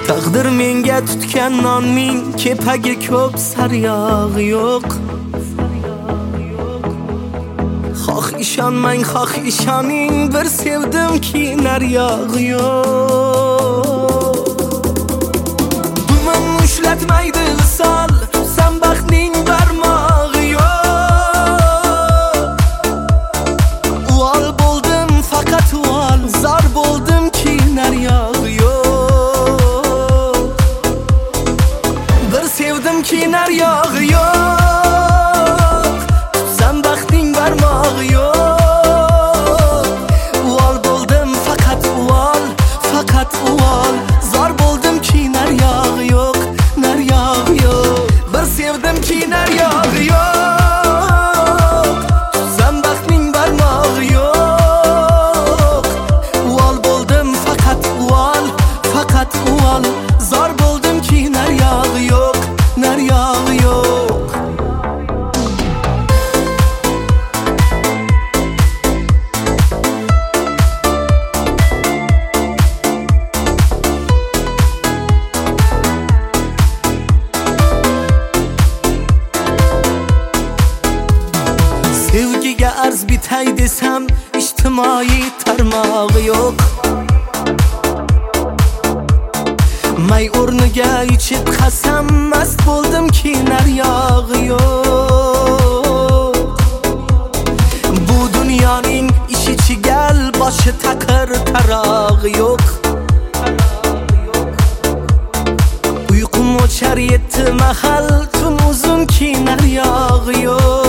Taqdir menga tutgan nonning kepagi ko'p, saryog'i yo'q. Xoh ishonmang, xoh ishoning, bir sevdimki naryog'i yo'q. Dumim ushlatmaydi visol, tutsam baxtning barmog'i yo'q. Uvol bo'ldim faqat uvol, zor bo'ldimki naryog'i yo'q. Bir sevdimki naryog'i yo'q, tutsam baxtning barmog'i yo'q. Uvol bo'ldim faqat uvol, faqat uvol, zor bo'ldimki naryog'i yo'q, naryog'i yo'q. Bir sevdimki naryog'i yo'q, tutsam baxtning barmog'i yo'q. Uvol bo'ldim faqat uvol, faqat uvol, zor bo'ldimki naryog'i yo'q, naryog'i yo'q. Sevgiga arz bitay desam, ijtimoiy tarmog'i yo'q. May o'rniga ichib qasam, mast bo'ldimki naryog'i yo'q. Bu dunyoning ishi chigal, boshi taqir, tarog'i yo'q. Uyqum o'char yetti mahal, tun uzunki naryog'i yo'q.